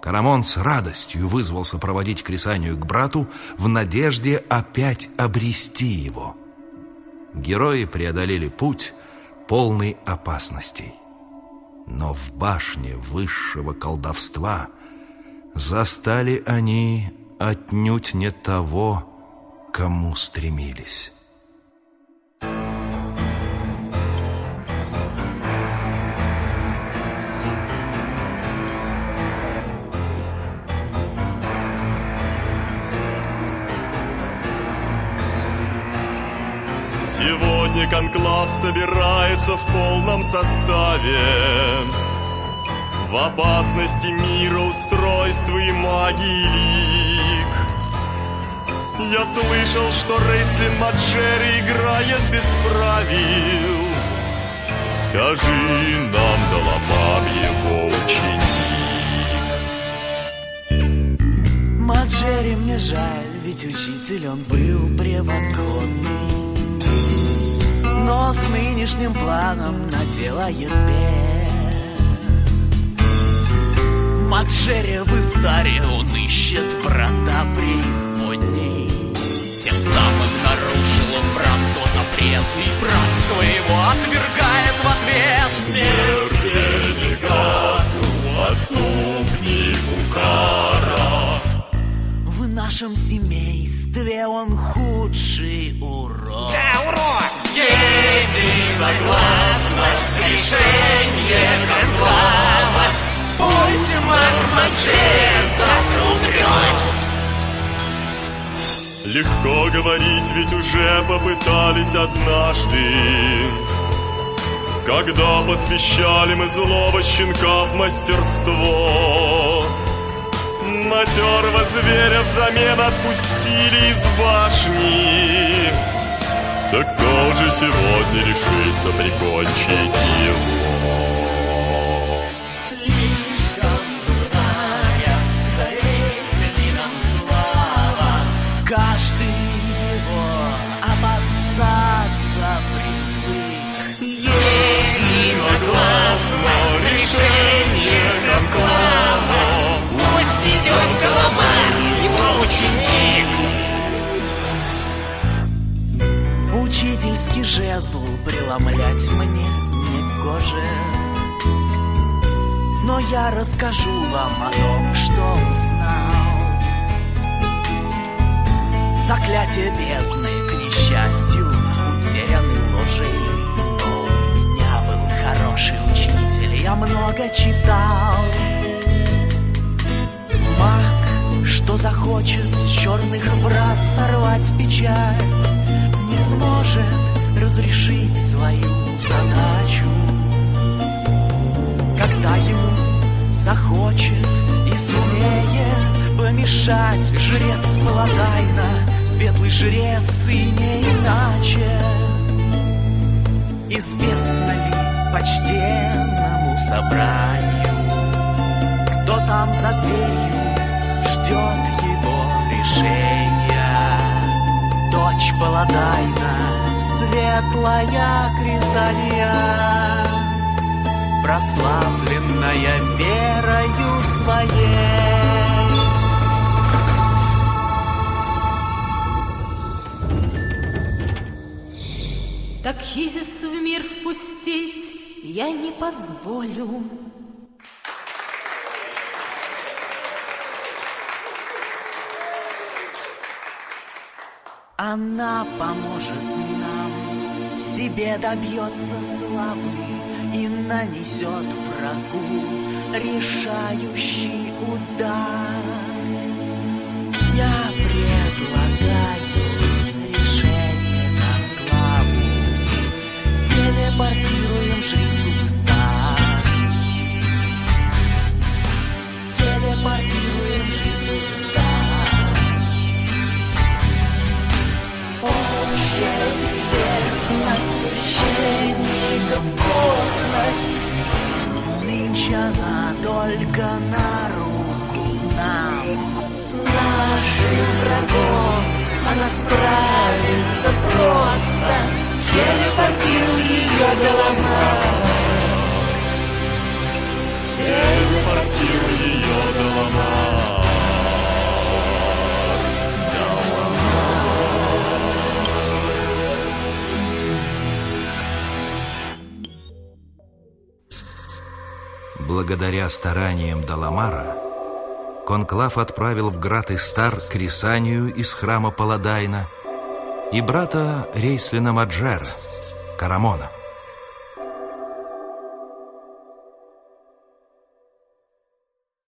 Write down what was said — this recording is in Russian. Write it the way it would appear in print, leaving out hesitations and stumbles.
Карамон с радостью вызвался проводить Крисанию к брату в надежде опять обрести его. Герои преодолели путь, полный опасностей. Но в башне высшего колдовства застали они отнюдь не того, кому стремились. Сегодня конклав собирается в полном составе. В опасности мира, устройства и магии лик. Я слышал, что Рейслин Маджери играет без правил. Скажи нам, Даламан, его ученик. Маджери мне жаль, ведь учитель он был превосходный. Но с нынешним планом наделает бед. Маджери в Истаре он ищет врата преисподней. Тем самым нарушил он братство запрет, и брат твоего отвергает в ответ смерть. Смертельнику, отступнику кара. В нашем семействе он худший урод. Да, урод! Единогласно решение конклава. Пусть Маджери завтра умрет. Легко говорить, ведь уже попытались однажды, когда посвящали мы злого щенка в мастерство. Матерого зверя взамен отпустили из башни. Так кто же сегодня решится прикончить его? Слишком дурная за Рейслином слава. Каждый его опасаться привык. Единогласно решение конклава. Пусть идет Даламан, его ученик. Учительский жезл преломлять мне негоже. Но я расскажу вам о том, что узнал. Заклятие бездны, к несчастью, утеряны ложей. Но у меня был хороший учитель, я много читал. Маг, что захочет с черных врат сорвать печать, не сможет разрешить свою задачу. Когда ему захочет и сумеет помешать жрец Паладайна, светлый жрец и не иначе. Известно ли почтенному собранию, кто там за дверью ждет его решения? Дочь Паладайна, светлая Крисания, прославленная верою своей. Так Хизис в мир впустить я не позволю. Она поможет нам, себе добьется славы и нанесет врагу решающий удар. Я предлагаю решение конклаву. Телепортируем жрицу в Истар. Телепортируем жрицу в Истар. Уже известно священников косность. Нынче она только на руку нам. С нашим врагом она справится просто. Телепортируй ее, Даламан. Телепортируй ее, Даламан. Благодаря стараниям Даламара, конклав отправил в град Истар Крисанию из храма Паладайна и брата Рейслина Маджера, Карамона.